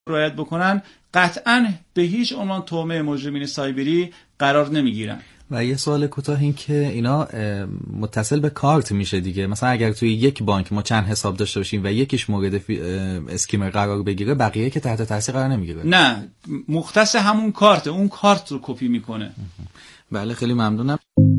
رعایت بکنن قطعاً به هیچ عنوان تومه مجرمین سایبری قرار نمیگیرن. و یه سوال کوتاه این که اینا متصل به کارت میشه دیگه، مثلا اگر توی یک بانک ما چند حساب داشته باشیم و یکیش مورد اسکیمر قرار بگیره بقیه که تحت تاثیر قرار نمیگیره؟ نه، مختص همون کارت، اون کارت رو کپی میکنه. بله خیلی ممنونم.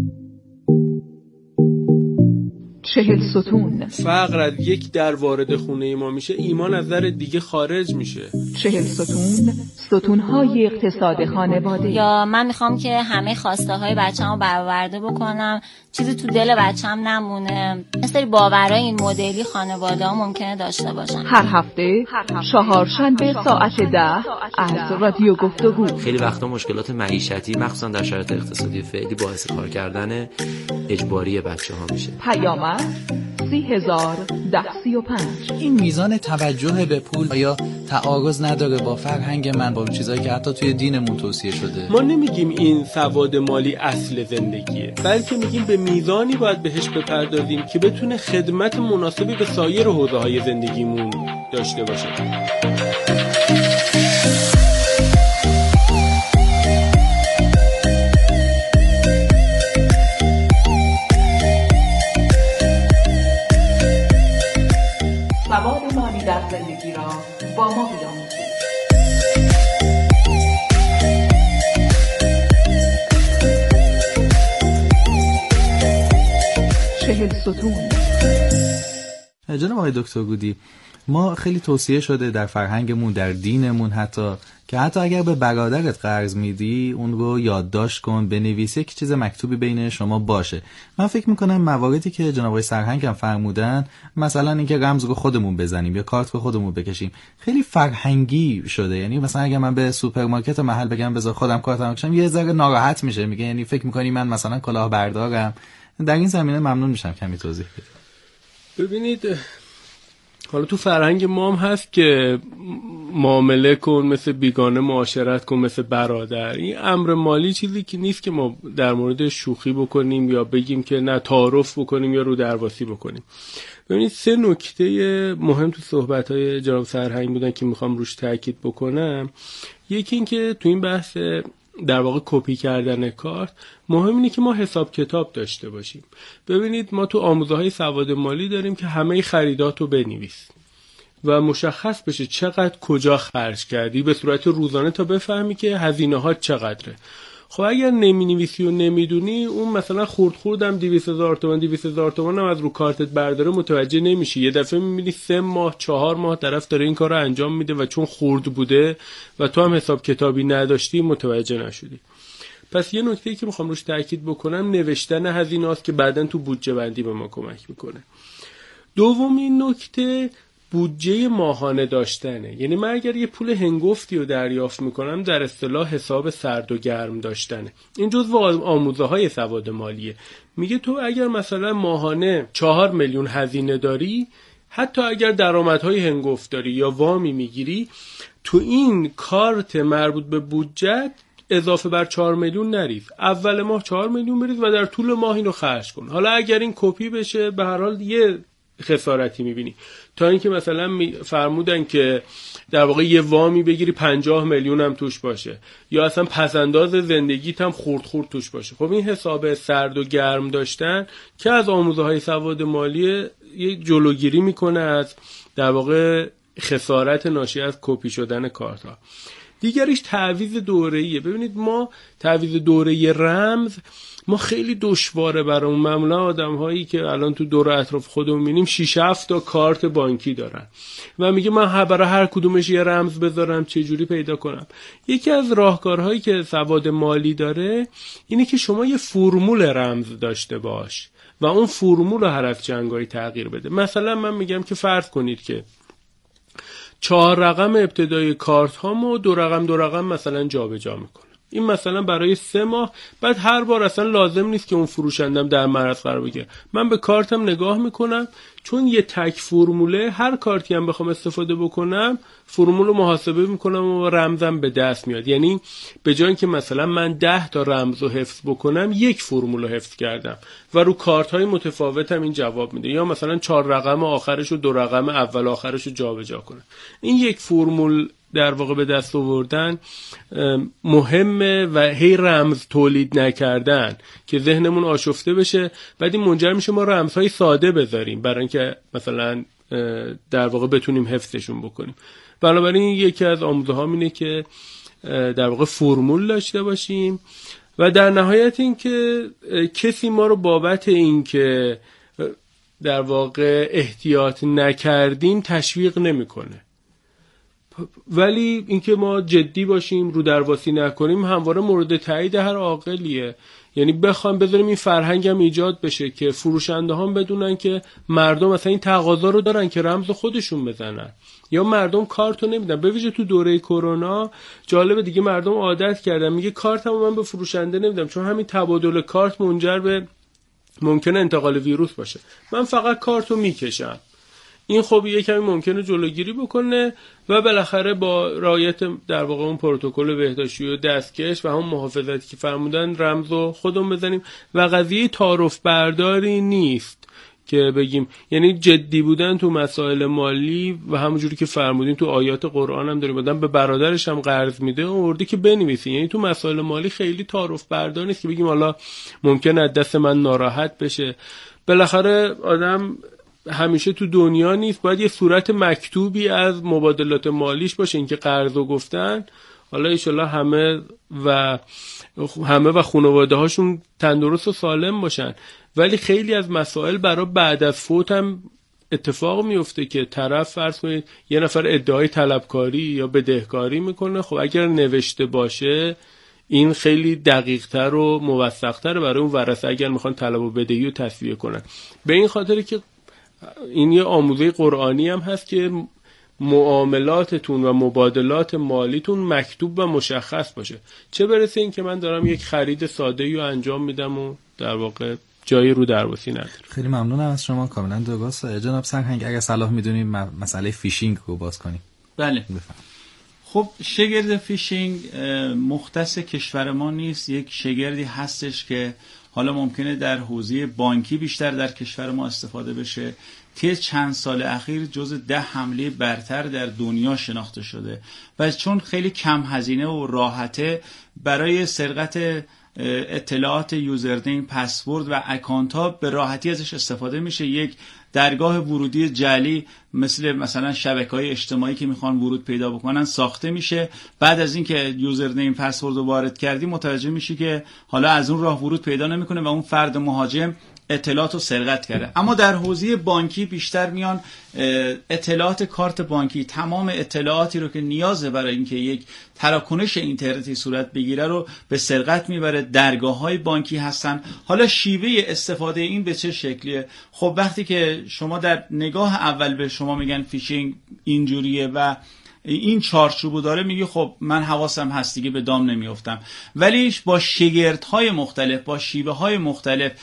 40 ستون. فقر از یک در وارد خونه ما میشه، ایمان از در دیگه خارج میشه. 40 ستون، ستون‌های اقتصاد خانواده. یا من میخوام که همه خواسته های بچه‌مو برآورده بکنم، چیزی تو دل بچه‌م نمونه. مثل باورای این مدلی خانواده‌ها ممکنه داشته باشن. هر هفته چهارشنبه ساعت 10 از رادیو گفتگو. خیلی وقتا مشکلات معیشتی مخصوصا در شرایط اقتصادی فعلی باعث کار کردن اجباری بچه‌ها میشه. پیامک 30,1035. این میزان توجه به پول آیا تعارض نداره با فرهنگ من، با چیزایی که حتی توی دینمون توصیه شده؟ ما نمیگیم این سواد مالی اصل زندگیه، بلکه میگیم به میزانی باید بهش بپردازیم که بتونه خدمت مناسبی به سایر حوزه‌های زندگیمون داشته باشه. سواد مالی در زندگی را با ما بیاموزید. 40 ستون. جناب آقای دکتر گودی، ما خیلی توصیه شده در فرهنگمون، در دینمون حتی، که حتی اگر به برادرت قرض میدی اون رو یادداشت کن، بنویسی که چیز مکتوبی بین شما باشه. من فکر میکنم مواردی که جناب آقای سرهنگ هم فرمودن، مثلا اینکه رمز رو خودمون بزنیم یا کارت رو خودمون بکشیم، خیلی فرهنگی شده. یعنی مثلا اگر من به سوپرمارکت محل بگم بذار خودم کارتم بکشم، یه ذره ناراحت میشه، میگه یعنی فکر میکنی من مثلا کلاهبردارم. در این زمینه ممنون میشم کمی توضیح بدید. ببینید، حالا تو فرهنگ ما هم هست که معامله کن مثل بیگانه، معاشرت کن مثل برادر. این امر مالی چیزی که نیست که ما در مورد شوخی بکنیم یا بگیم که نه تعارف بکنیم یا رو درواسی بکنیم. ببینید 3 نکته مهم تو صحبت‌های جناب سرهنگ بودن که میخوام روش تاکید بکنم. یکی این که تو این بحث در واقع کپی کردن کارت، مهم اینه که ما حساب کتاب داشته باشیم. ببینید ما تو آموزه‌های سواد مالی داریم که همه خریداتو بنویس و مشخص بشه چقدر کجا خرج کردی به صورت روزانه تا بفهمی که هزینه‌ها چقدره. خب اگر نمی‌نویسی و نمیدونی، اون مثلا خردم 200,000 تومان 200,000 تومان هم از رو کارتت برداره متوجه نمیشی. یه دفعه می‌بینی 3 ماه 4 ماه طرف داره این کارو انجام میده و چون خرد بوده و تو هم حساب کتابی نداشتی متوجه نشدی. پس یه نکته‌ای که می‌خوام روش تاکید بکنم نوشتن هزینه‌هاست که بعداً تو بودجه بندی به ما کمک میکنه. دومین نکته بودجه ماهانه داشتنه. یعنی من اگر یه پول هنگفتی رو دریافت میکنم، در اصطلاح حساب سرد و گرم داشتنه. این جزو آموزه‌های سواد مالیه. میگه تو اگر مثلا ماهانه 4 میلیون هزینه داری، حتی اگر درآمدهای هنگفت داری یا وامی میگیری، تو این کارت مربوط به بودجه اضافه بر 4 میلیون نریز. اول ماه 4 میلیون بریز و در طول ماه اینو خرج کن. حالا اگر این کپی بشه به هر حال یه خسارتی میبینی، تا اینکه مثلا فرمودن که در واقع یه وامی بگیری 50 میلیون هم توش باشه یا اصلا پسنداز زندگیت هم خورد توش باشه. خب این حساب سرد و گرم داشتن که از آموزه‌های سواد مالی یه جلوگیری میکنه از در واقع خسارت ناشی از کپی شدن کارت ها. دیگریش تعویض دوره‌ایه. ببینید ما تعویض دوره‌ای رمز ما خیلی دشواره برامون. معمولا آدم‌هایی که الان تو دور اطراف خودمون می‌بینیم 6-7 تا کارت بانکی دارن و میگه من برای هر کدومش یه رمز بذارم چه جوری پیدا کنم. یکی از راهکارهایی که سواد مالی داره اینه که شما یه فرمول رمز داشته باش و اون فرمول هر از جنگایی تغییر بده. مثلا من میگم که فرض کنید که 4 رقم ابتدای کارت هامو 2 رقم مثلا جابجا میکنم. این مثلا برای 3 ماه، بعد هر بار اصلا لازم نیست که اون فروشندم در معرض قرار بگیره. من به کارتم نگاه میکنم، چون یه تک فرموله، هر کارتی هم بخوام استفاده بکنم فرمول رو محاسبه میکنم و رمزم به دست میاد. یعنی به جای اینکه مثلا من 10 تا رمز رو حفظ بکنم، یک فرمول رو حفظ کردم و رو کارت های متفاوتم این جواب میده. یا مثلا 4 رقم آخرش و 2 رقم اول آخرش رو جابجا کنم. این یک فرمول در واقع به دست آوردن مهمه و هی رمز تولید نکردن که ذهنمون آشفته بشه. بعد این منجر میشه ما رمزهای ساده بذاریم برای اینکه مثلا در واقع بتونیم حفظشون بکنیم. بنابراین یکی از آموزه ها اینه که در واقع فرمول داشته باشیم و در نهایت این که کسی ما رو بابت این که در واقع احتیاط نکردیم تشویق نمیکنه، ولی اینکه ما جدی باشیم، رو درواسی نکنیم همواره مورد تایید هر عاقلیه. یعنی بخوام بذاریم این فرهنگ هم ایجاد بشه که فروشنده هم بدونن که مردم مثلا این تقاضا رو دارن که رمز خودشون بزنن، یا مردم کارتو نمیدن. به ویژه تو دوره کرونا جالبه دیگه، مردم عادت کردن میگه کارتمو من به فروشنده نمیدم، چون همین تبادل کارت منجر به ممکنه انتقال ویروس باشه، من فقط کارتو میکشم. این خب یه کمی ممکنه جلوگیری بکنه و بالاخره با رعایت در واقع اون پروتکل بهداشتی و دستکش و هم محافظتی که فرمودن رمزو خودمون بزنیم و قضیه تعارف برداری نیست که بگیم، یعنی جدی بودن تو مسائل مالی و همونجوری که فرمودین تو آیات قرآن هم داریم آدم به برادرش هم قرض میده اوردی که بنویسی. یعنی تو مسائل مالی خیلی تعارف بردار نیست که بگیم حالا ممکنه از دست من ناراحت بشه. بالاخره آدم همیشه تو دنیا نیست، باید یه صورت مکتوبی از مبادلات مالیش باشه. اینکه قرضو گفتن حالا انشالله همه و خانواده هاشون تندرست و سالم باشن، ولی خیلی از مسائل برای بعد از فوت هم اتفاق میفته که طرف فرض کنید یه نفر ادعای طلبکاری یا بدهکاری میکنه، خب اگر نوشته باشه این خیلی دقیق‌تر و موثق‌تر برای اون ورثه اگر میخوان طلب و بدهی رو تسویه کنن. به این خاطر که این یه آموزه قرآنی هم هست که معاملاتتون و مبادلات مالیتون مکتوب و مشخص باشه، چه برسه این که من دارم یک خرید ساده‌ای رو انجام میدم و در واقع جایی رو درواسی نداره. خیلی ممنونم از شما، کاملا درست. جناب سرهنگ اگر صلاح میدونیم مسئله فیشینگ رو باز کنیم. بله بفهم. خب شگرد فیشینگ مختص کشور ما نیست، یک شگردی هستش که حالا ممکنه در حوزه بانکی بیشتر در کشور ما استفاده بشه. طی چند سال اخیر جزو 10 حمله برتر در دنیا شناخته شده و چون خیلی کم هزینه و راحته برای سرقت اطلاعات یوزرنیم، پسورد و اکانت ها به راحتی ازش استفاده میشه. یک درگاه ورودی جعلی مثلا شبکه‌های اجتماعی که میخوان ورود پیدا بکنن ساخته میشه. بعد از اینکه یوزرنیم پسورد رو وارد کردی متوجه میشی که حالا از اون راه ورود پیدا نمیکنه و اون فرد مهاجم اطلاعات رو سرقت کرده. اما در حوزه بانکی بیشتر میان اطلاعات کارت بانکی، تمام اطلاعاتی رو که نیازه برای اینکه یک تراکنش اینترنتی صورت بگیره رو به سرقت میبره. درگاه‌های بانکی هستن. حالا شیوه استفاده این به چه شکلیه؟ خب وقتی که شما در نگاه اول به شما میگن فیشینگ اینجوریه و این چارچوبو داره، میگی خب من حواسم هست دیگه به دام نمیافتم. ولی با شگردهای مختلف، با شیوه های مختلف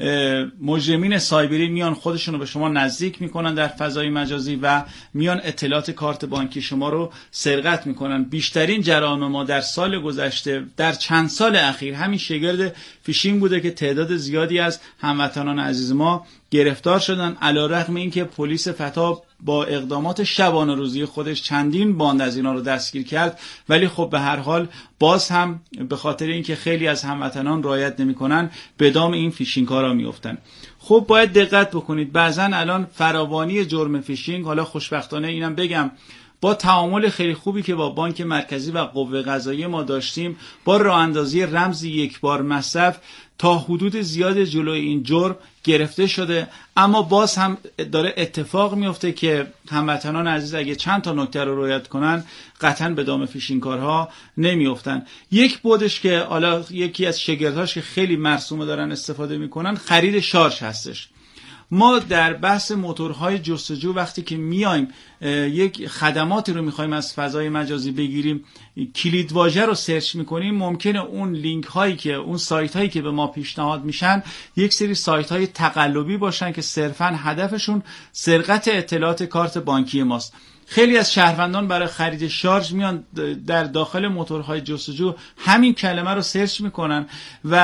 مجرمین سایبری میان خودشون رو به شما نزدیک میکنن در فضای مجازی و میان اطلاعات کارت بانکی شما رو سرقت میکنن. بیشترین جرائم ما در سال گذشته، در چند سال اخیر همین شگرد فیشینگ بوده که تعداد زیادی از هموطنان عزیز ما گرفتار شدن، علیرغم اینکه پلیس فتا با اقدامات شبانه روزی خودش چندین باند از اینا رو دستگیر کرد، ولی خب به هر حال باز هم به خاطر اینکه خیلی از هموطنان رعایت نمی‌کنن به دام این فیشینگ ها را میافتن. خب باید دقت بکنید. بعضن الان فراوانی جرم فیشینگ، حالا خوشبختانه اینم بگم با تعامل خیلی خوبی که با بانک مرکزی و قوه قضاییه ما داشتیم، با راه اندازی رمز یک بار مصرف تا حدود زیاد جلوی این جرم گرفته شده. اما باز هم داره اتفاق میفته که هموطنان عزیز اگه چند تا نکته رو رعایت کنن قطعا به دام فیشینگ کارها نمیافتن. یک بودش که حالا یکی از شگردهاش که خیلی مرسومه دارن استفاده میکنن خرید شارژ هستش. ما در بحث موتورهای جستجو وقتی که میایم یک خدماتی رو میخوایم از فضای مجازی بگیریم، کلید واژه رو سرچ میکنیم، ممکنه اون لینک هایی که اون سایت هایی که به ما پیشنهاد میشن یک سری سایت های تقلبی باشن که صرفا هدفشون سرقت اطلاعات کارت بانکی ماست. خیلی از شهروندان برای خرید شارژ میان در داخل موتورهای جستجو همین کلمه رو سرچ میکنن و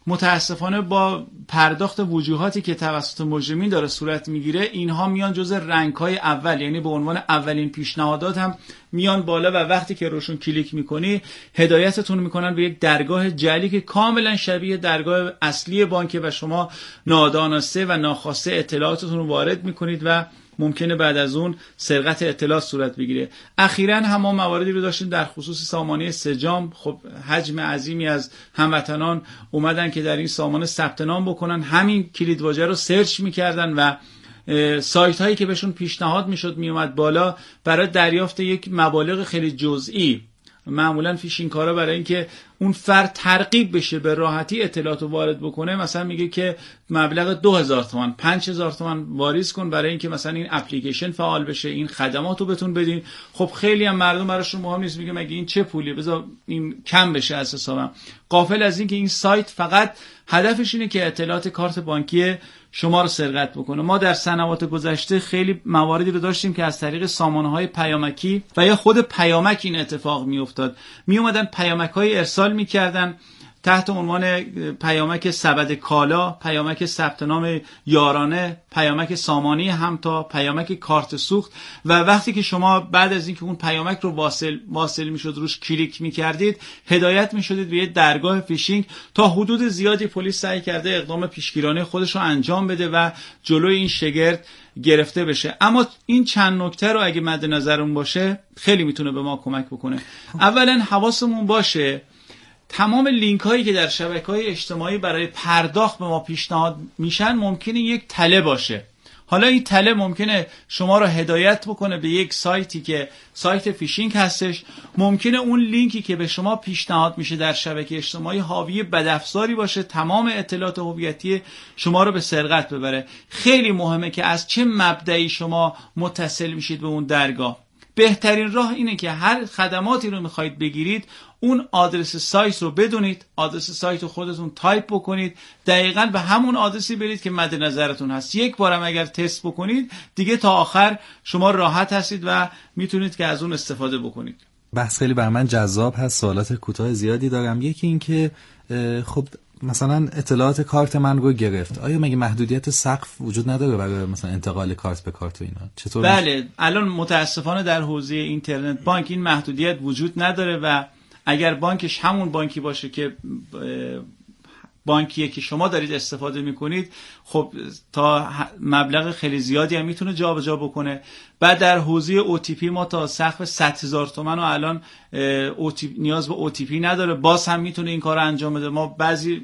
متاسفانه با پرداخت وجوهاتی که توسط مجرمین داره صورت میگیره، اینها میان جز رنگ‌های اول، یعنی به عنوان اولین پیشنهادات هم میان بالا و وقتی که روشون کلیک میکنی هدایتتون میکنن به یک درگاه جعلی که کاملا شبیه درگاه اصلی بانکه و شما نادانسته و ناخواسته اطلاعاتتون رو وارد میکنید و ممکنه بعد از اون سرقت اطلاعات صورت بگیره. اخیراً هم ما مواردی رو داشتیم در خصوص سامانه سجام. خب حجم عظیمی از هموطنان اومدن که در این سامانه ثبت نام بکنن، همین کلیدواژه رو سرچ میکردن و سایت هایی که بهشون پیشنهاد میشد میومد بالا برای دریافت یک مبالغ خیلی جزئی. معمولا فیشینگ کارا برای اینکه اون فرد ترغیب بشه به راحتی اطلاعات رو وارد بکنه، مثلا میگه که مبلغ 2000 تومان 5000 تومان واریز کن برای اینکه مثلا این اپلیکیشن فعال بشه، این خدمات رو بهتون بدین. خب خیلی هم مردم براشون مهم نیست، میگه مگه این چه پولیه، بذار این کم بشه از حسابم، غافل از این که این سایت فقط هدفش اینه که اطلاعات کارت بانکی شما رو سرقت بکنه. ما در سنوات گذشته خیلی مواردی رو داشتیم که از طریق سامانه‌های پیامکی و یا خود پیامک این اتفاق میافتاد. میومدن پیامک‌های ارسال میکردن تحت عنوان پیامک سبد کالا، پیامک ثبت نام یارانه، پیامک سامانی همتا، پیامک کارت سوخت و وقتی که شما بعد از اینکه اون پیامک رو واصل میشد روش کلیک میکردید هدایت میشدید به یه درگاه فیشینگ. تا حدود زیادی پلیس سعی کرده اقدام پیشگیرانه خودش رو انجام بده و جلوی این شگرد گرفته بشه. اما این چند نکته رو اگه مد نظرمون باشه خیلی میتونه به ما کمک بکنه. اولا حواسمون باشه تمام لینک هایی که در شبکه‌های اجتماعی برای پرداخت به ما پیشنهاد میشن ممکنه یک تله باشه. حالا این تله ممکنه شما را هدایت بکنه به یک سایتی که سایت فیشینگ هستش، ممکنه اون لینکی که به شما پیشنهاد میشه در شبکه اجتماعی حاوی بدافزاری باشه، تمام اطلاعات هویتی شما رو به سرقت ببره. خیلی مهمه که از چه مبدئی شما متصل میشید به اون درگاه. بهترین راه اینه که هر خدماتی رو میخواید بگیرید اون آدرس سایت رو بدونید، آدرس سایت رو خودتون تایپ بکنید، دقیقاً به همون آدرسی برید که مد نظرتون هست. یک بارم اگر تست بکنید دیگه تا آخر شما راحت هستید و میتونید که از اون استفاده بکنید. بحث خیلی بر من جذاب هست، سوالات کوتاه زیادی دارم. یکی این که خب مثلا اطلاعات کارت من رو گرفت، آیا مگه محدودیت سقف وجود نداره برای مثلا انتقال کارت به کارت و اینا؟ چطور؟ بله، الان متاسفانه در حوزه اینترنت بانک این محدودیت وجود نداره و اگر بانکش همون بانکی باشه که بانکیه که شما دارید استفاده میکنید، خب تا مبلغ خیلی زیادی هم میتونه جابجا بکنه. بعد در حوزه OTP ما تا سقف 100,000 تومان و الان نیاز به OTP نداره، باز هم میتونه این کار انجام بده. ما بعضی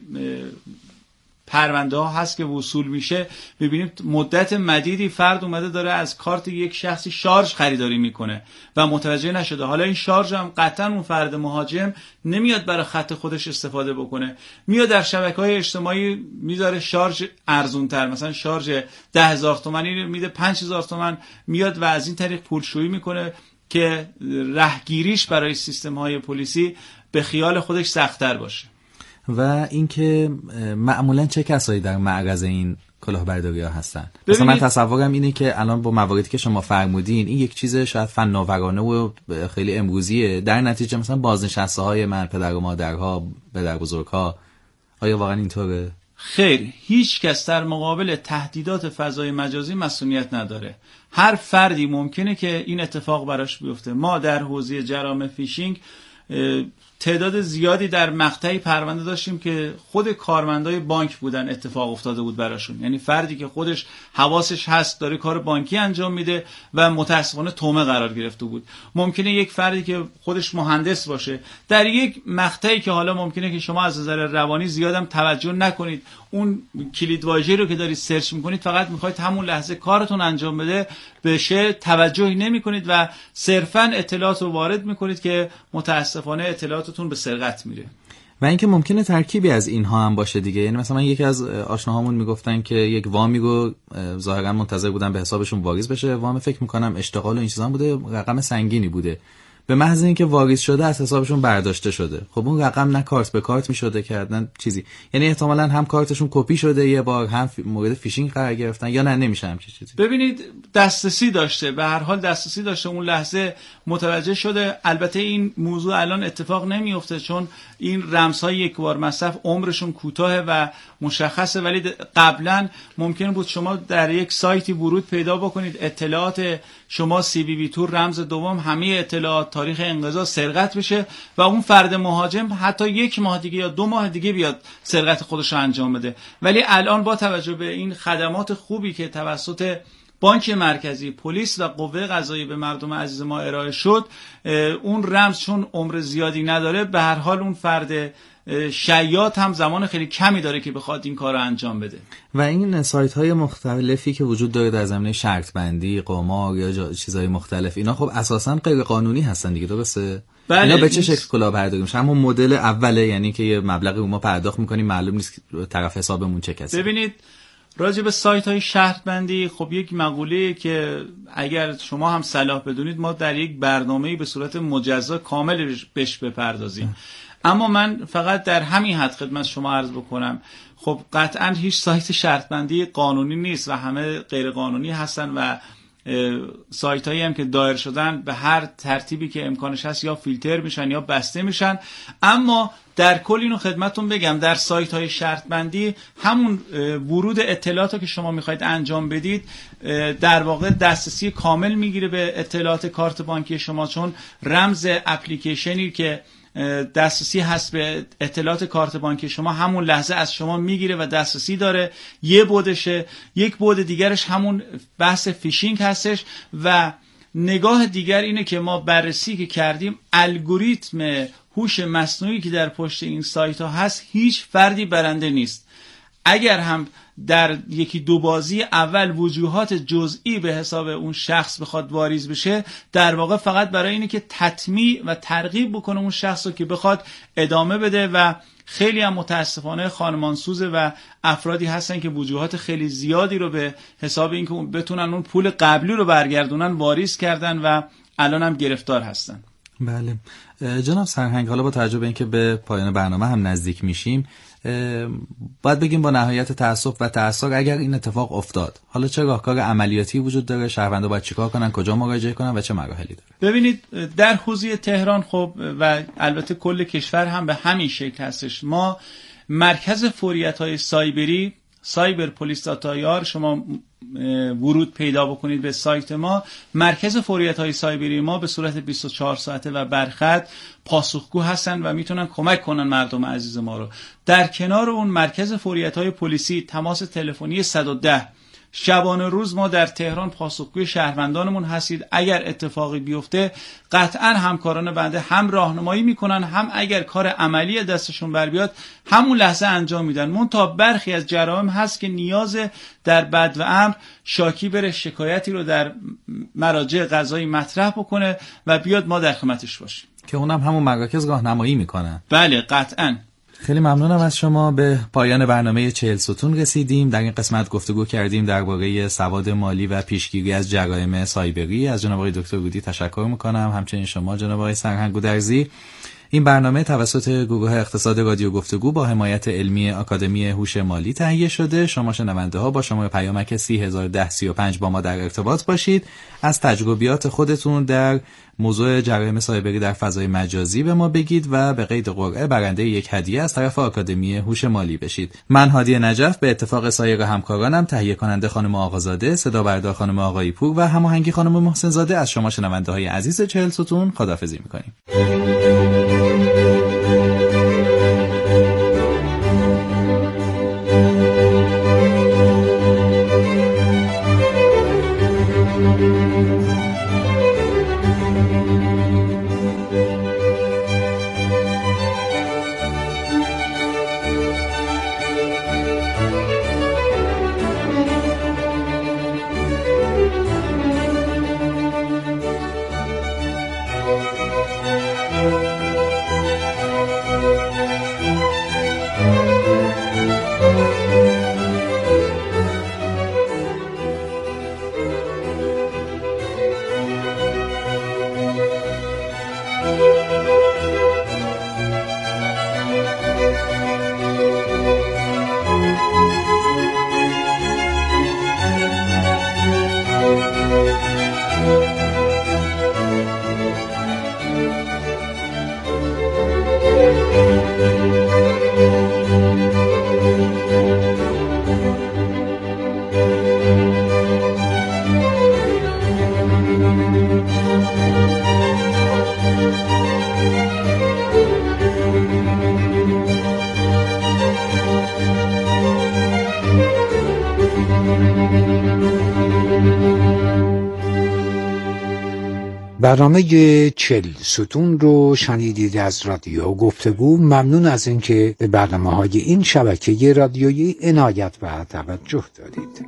پرونده ها هست که وصول میشه ببینیم مدت مدیدی فرد اومده داره از کارت یک شخصی شارژ خریداری میکنه و متوجه نشده. حالا این شارژ هم قطعا اون فرد مهاجم نمیاد برای خط خودش استفاده بکنه، میاد در شبکه‌های اجتماعی میذاره شارژ ارزونتر، مثلا شارژ 10,000 تومانی میده 5,000 تومان، میاد و از این طریق پولشویی میکنه که رهگیریش برای سیستم‌های پلیسی به خیال خودش سخت‌تر باشه. و اینکه معمولا چه کسایی در معرض این کلاهبرداری‌ها هستن؟ مثلا من تصورم اینه که الان با مواردی که شما فرمودین این یک چیز شاید فناورانه و خیلی امروزیه، در نتیجه مثلا بازنشسته‌های من، پدر و مادرها، پدر بزرگها، آیا واقعا اینطوره؟ خیر، هیچ کس در مقابل تهدیدات فضای مجازی مسئولیت نداره. هر فردی ممکنه که این اتفاق براش بیفته. ما در حوزه جرائم فیشینگ تعداد زیادی در مقطعی پرونده داشتیم که خود کارمندای بانک بودن اتفاق افتاده بود براشون، یعنی فردی که خودش حواسش هست داره کار بانکی انجام میده و متاسفانه تومه قرار گرفته بود. ممکنه یک فردی که خودش مهندس باشه در یک مقطعی که حالا ممکنه که شما از نظر روانی زیادم توجه نکنید، اون کلیدواژه‌ای رو که دارید سرچ میکنید فقط میخواید همون لحظه کارتون انجام بده بشه، توجهی نمیکنید و صرفا اطلاعات رو وارد میکنید که متاسفانه اطلاعاتتون به سرقت میره. و اینکه ممکنه ترکیبی از اینها هم باشه دیگه. یعنی مثلا یکی از آشناهامون میگفتن که یک وامی رو ظاهرا منتظر بودن به حسابشون واریز بشه، وام فکر میکنم اشتغال و این چیزا بوده، رقم سنگینی بوده، به محض اینکه واریز شده از حسابشون برداشته شده. خب اون رقم نه کارت به کارت میشده کردن چیزی، یعنی احتمالاً هم کارتشون کپی شده یه بار، هم مورد فیشینگ قرار گرفتن، یا نه نمیشه همچین چیزی. ببینید دسترسی داشته، به هر حال دسترسی داشته، اون لحظه متوجه شده. البته این موضوع الان اتفاق نمیفته چون این رمزهای یک بار مصرف عمرشون کوتاه و مشخصه، ولی قبلا ممکن بود شما در یک سایتی ورود پیدا بکنید، اطلاعات شما CVV تور رمز دوم، همه اطلاعات، تاریخ انقضا سرقت بشه و اون فرد مهاجم حتی 1 ماه دیگه یا 2 ماه دیگه بیاد سرقت خودش رو انجام بده. ولی الان با توجه به این خدمات خوبی که توسط بانک مرکزی، پلیس و قوه قضاییه به مردم عزیز ما ارائه شد، اون رمز چون عمر زیادی نداره، به هر حال اون فرد شیاد هم زمان خیلی کمی داره که بخواد این کار رو انجام بده. و این سایت های مختلفی که وجود داره در زمینه شرط بندی، قمار یا چیزهای مختلف، اینا خب اساساً غیر قانونی هستن دیگه، درسته؟ بله. اینا به چه شکل کلاهبرداری میشه؟ همون مدل اوله، یعنی که یه مبلغی ما پرداخت میکنیم، معلوم نیست طرف حسابمون چه کسی. ببینید راجع به سایت های شرط بندی، خب یک مقوله که اگر شما هم صلاح بدونید ما در یک برنامه‌ای به صورت مجزا کامل بهش بپردازیم، اما من فقط در همین حد خدمت شما عرض بکنم، خب قطعا هیچ سایت شرط بندی قانونی نیست و همه غیر قانونی هستن و سایت هایی هم که دایر شدن به هر ترتیبی که امکانش هست یا فیلتر میشن یا بسته میشن. اما در کل اینو خدمتتون بگم، در سایت های شرط بندی همون ورود اطلاعاتی که شما میخواید انجام بدید در واقع دسترسی کامل میگیره به اطلاعات کارت بانکی شما، چون رمز اپلیکیشنی که دسترسی هست به اطلاعات کارت بانکی شما همون لحظه از شما میگیره و دسترسی داره. یه بودشه. یک بود دیگرش همون بحث فیشینگ هستش و نگاه دیگر اینه که ما بررسی که کردیم، الگوریتم هوش مصنوعی که در پشت این سایت ها هست هیچ فردی برنده نیست. اگر هم در یکی دو بازی اول وجوهات جزئی به حساب اون شخص بخواد واریز بشه، در واقع فقط برای اینه که تطمیع و ترغیب بکنه اون شخص رو که بخواد ادامه بده و خیلی هم متاسفانه خانمانسوزه و افرادی هستن که وجوهات خیلی زیادی رو به حساب اینکه بتونن اون پول قبلی رو برگردونن واریز کردن و الان هم گرفتار هستن. بله جناب سرهنگ، حالا با توجه به اینکه به پایان برنامه هم نزدیک میشیم، باید بگیم با نهایت تأسف و تأثیر اگر این اتفاق افتاد، حالا چه راهکار عملیاتی وجود داره؟ شهروندا باید چیکار کنن؟ کجا مراجعه کنن و چه مراحلی داره؟ ببینید در حوزه تهران خب و البته کل کشور هم به همین شکل هستش. ما مرکز فوریت‌های سایبری، سایبر پلیس داتایار، شما ورود پیدا بکنید به سایت ما، مرکز فوریت‌های سایبری ما به صورت 24 ساعته و برخط پاسخگو هستن و میتونن کمک کنن مردم عزیز ما رو. در کنار اون مرکز فوریت‌های پلیسی تماس تلفنی 110 شبانه روز ما در تهران پاسخگوی شهروندانمون هستید. اگر اتفاقی بیفته قطعا همکاران بنده هم راهنمایی میکنن، هم اگر کار عملی دستشون بر بیاد همون لحظه انجام میدن. منتها برخی از جرائم هست که نیاز در بد و امر شاکی بره شکایتی رو در مراجع قضایی مطرح بکنه و بیاد ما در خدمتش باشیم، که اونم همون مراکز راهنمایی میکنن. بله قطعا. خیلی ممنونم از شما. به پایان برنامه 40 ستون رسیدیم. در این قسمت گفتگو کردیم درباره سواد مالی و پیشگیری از جرایم سایبری. از جناب آقای دکتر گودی تشکر میکنم، همچنین شما جناب آقای سرهنگ گودرزی. این برنامه توسط گروه اقتصاد رادیو گفتگو با حمایت علمی آکادمی هوش مالی تهیه شده. شما شنونده ها با شماره پیامک 30105 با ما در ارتباط باشید. از تجربیات خودتون در موضوع جرایم سایبری در فضای مجازی به ما بگید و به قید قرعه برنده یک هدیه از طرف آکادمی هوش مالی بشید. من هادی نجف به اتفاق سایر همکارانم، تهیه کننده خانم آقازاده، صدا بردار خانم آقایی پور و هماهنگی خانم محسن زاده، از شما شنونده های عزیز 40 ستون خداحافظی می‌کنیم. برنامه 40 ستون رو شنیدید از رادیو گفتگو. ممنون از اینکه به برنامه‌های این شبکه رادیویی عنایت و توجه دارید.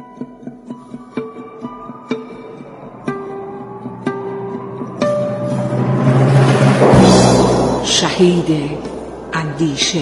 شهید اندیشه.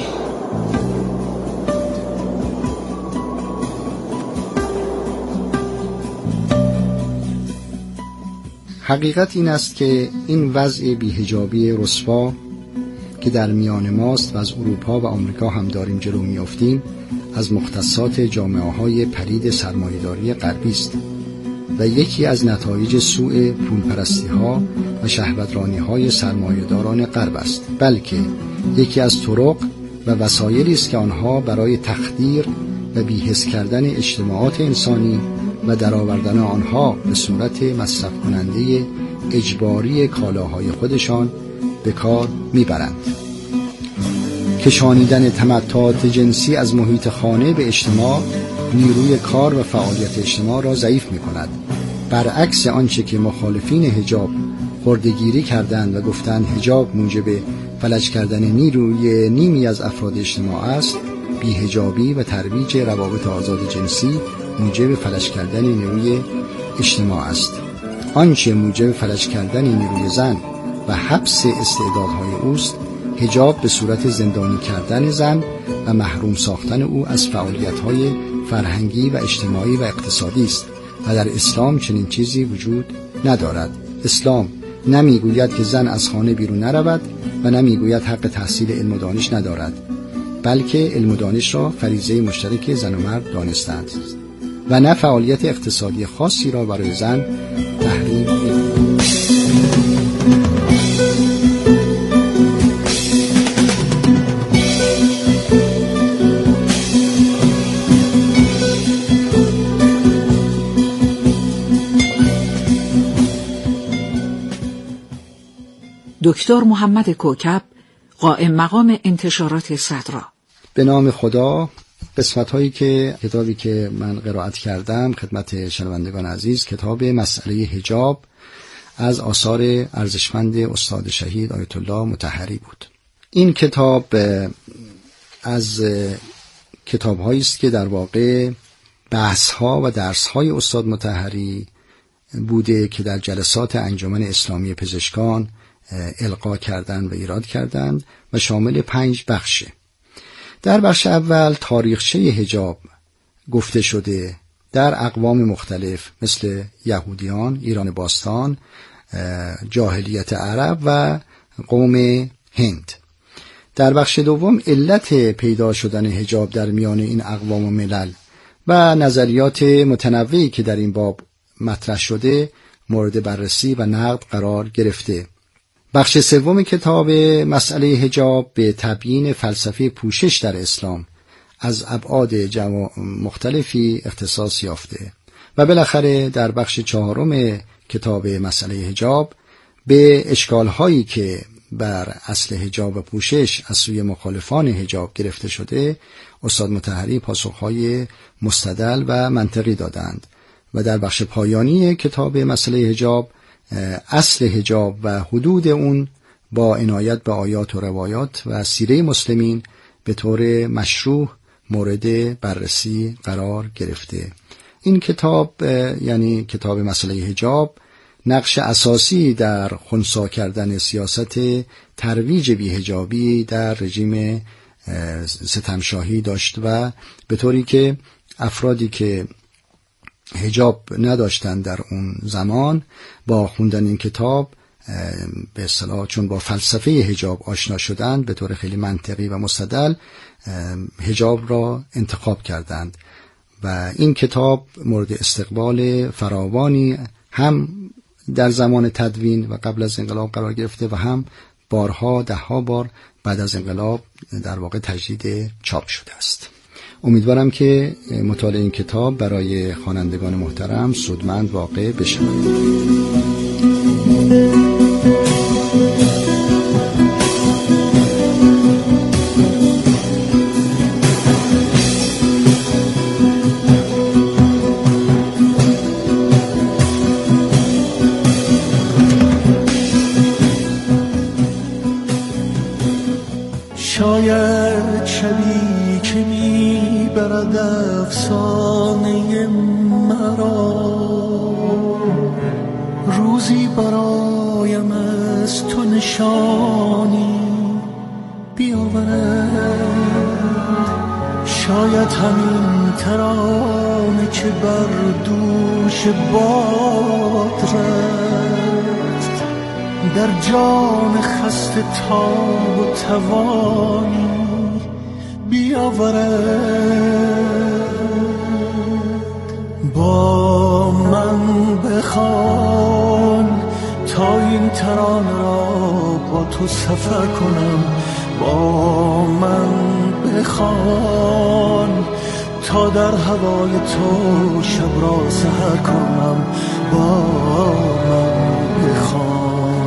حقیقت این است که این وضع بی‌حجابی رسوا که در میان ماست و از اروپا و آمریکا هم داریم جلو میافتیم از مختصات جامعه‌های پلید سرمایه‌داری غربی است و یکی از نتایج سوء پولپرستی‌ها و شهوترانی‌های سرمایه‌داران غرب است، بلکه یکی از طرق و وسایلی است که آنها برای تخدیر و بی‌حس کردن اجتماعات انسانی و درآوردن آنها به صورت مصرف کننده اجباری کالاهای خودشان به کار میبرند. کشانیدن تمتعات جنسی از محیط خانه به اجتماع نیروی کار و فعالیت اجتماع را ضعیف می‌کند. برعکس آنچه که مخالفین حجاب خرده‌گیری کردند و گفتند حجاب موجب فلج کردن نیروی نیمی از افراد اجتماع است، بی‌حجابی و ترویج روابط آزاد جنسی موجب فلج کردن نیروی اجتماع است. آنچه موجب فلج کردن نیروی زن و حبس استعدادهای اوست، حجاب به صورت زندانی کردن زن و محروم ساختن او از فعالیت‌های فرهنگی و اجتماعی و اقتصادی است و در اسلام چنین چیزی وجود ندارد. اسلام نمیگوید که زن از خانه بیرون نرود و نمیگوید حق تحصیل علم و دانش ندارد، بلکه علم و دانش را فریضه مشترک زن و مرد دانستند و نه فعالیت اقتصادی خاصی را برای زن تحریم می‌کنند. دکتر محمد کوکب، قائم مقام انتشارات صدرا. به نام خدا. قسمت‌هایی که کتابی که من قرائت کردم خدمت شنوندگان عزیز، کتاب مسئله حجاب از آثار ارزشمند استاد شهید آیت الله مطهری بود. این کتاب از کتاب‌هایی است که در واقع بحث‌ها و درس‌های استاد مطهری بوده که در جلسات انجمن اسلامی پزشکان القا کردند و ایراد کردند و شامل 5 بخشه. در بخش اول تاریخچه حجاب گفته شده در اقوام مختلف مثل یهودیان، ایران باستان، جاهلیت عرب و قوم هند. در بخش دوم علت پیدا شدن حجاب در میان این اقوام و ملل و نظریات متنوعی که در این باب مطرح شده مورد بررسی و نقد قرار گرفته. بخش سوم کتاب مسئله حجاب به تبیین فلسفه پوشش در اسلام از ابعاد مختلفی اختصاص یافته و بالاخره در بخش چهارم کتاب مسئله حجاب به اشکال‌هایی که بر اصل حجاب و پوشش از سوی مخالفان حجاب گرفته شده استاد مطهری پاسخ‌های مستدل و منطقی دادند و در بخش پایانی کتاب مسئله حجاب اصل حجاب و حدود اون با عنایت به آیات و روایات و سیره مسلمین به طور مشروع مورد بررسی قرار گرفته. این کتاب یعنی کتاب مسئله حجاب نقش اساسی در خنثی کردن سیاست ترویج بی‌حجابی در رژیم ستمشاهی داشت و به طوری که افرادی که حجاب نداشتن در اون زمان با خوندن این کتاب به اصطلاح چون با فلسفه حجاب آشنا شدن به طور خیلی منطقی و مستدل حجاب را انتخاب کردند و این کتاب مورد استقبال فراوانی هم در زمان تدوین و قبل از انقلاب قرار گرفته و هم بارها دهها بار بعد از انقلاب در واقع تجدید چاپ شده است. امیدوارم که مطالعه این کتاب برای خوانندگان محترم سودمند واقع بشود. شاید شبی که میبرد افسانه مرا روزی برایم از تو نشانی بیاورد. شاید همین ترانه که بر دوش باد رفت در جان خسته تاب و توانی بیاورد. با من بخوان تا این ترانه را با تو سفر کنم. با من بخوان تا در هوای تو شب را سحر کنم. با من بخوان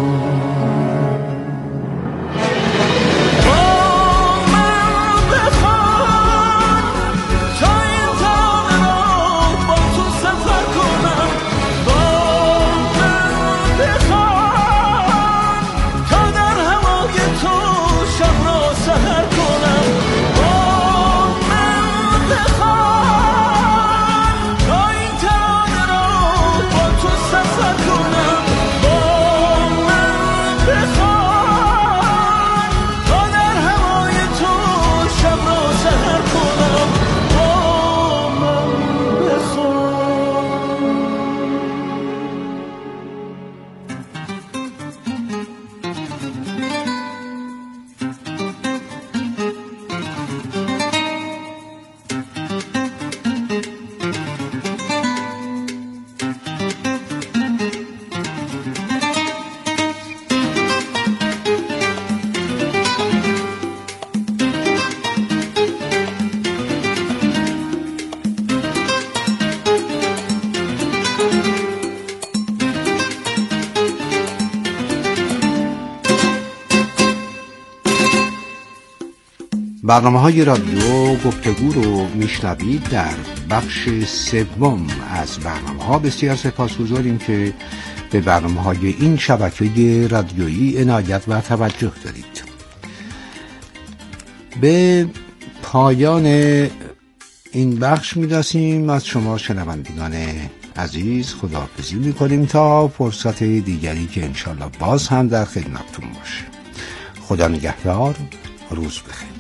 برنامه‌های رادیو گفتگو رو میشنوید در بخش سوم از برنامه‌ها. بسیار سپاسگزاریم که به برنامه‌های این شبکه رادیویی عنایت و توجه دارید. به پایان این بخش میرسیم. از شما شنوندگان عزیز خداحافظی میکنیم تا فرصت دیگری که انشالله باز هم در خدمتتون باشه. خدا نگهدار. روز بخیر.